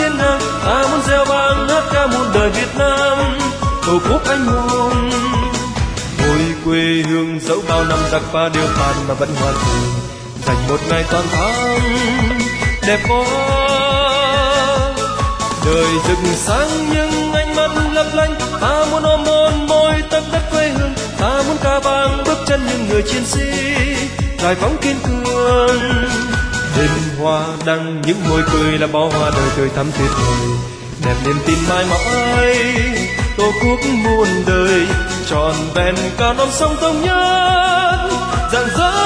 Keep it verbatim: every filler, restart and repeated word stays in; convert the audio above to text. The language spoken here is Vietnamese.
lên hàng, ta muốn reo vang hát ca muôn đời Việt Nam, tổ quốc anh hùng. Ôi quê hương dẫu bao năm giặc pha đều phàn mà vẫn hoàn thành, dành một ngày toàn thắng đẹp quá. Đời rực sáng nhưng ánh mắt lấp lánh, ta muốn ôm hôn môi tấm đất quê hương, ta muốn ca vang bước chân những người chiến sĩ giải phóng kiên cường. Đêm hoa đăng những môi cười là bó hoa đời tươi thắm tuyệt vời, đẹp niềm tin mãi mãi tổ quốc muôn đời, tròn vẹn cả non sông thống nhất rạng rỡ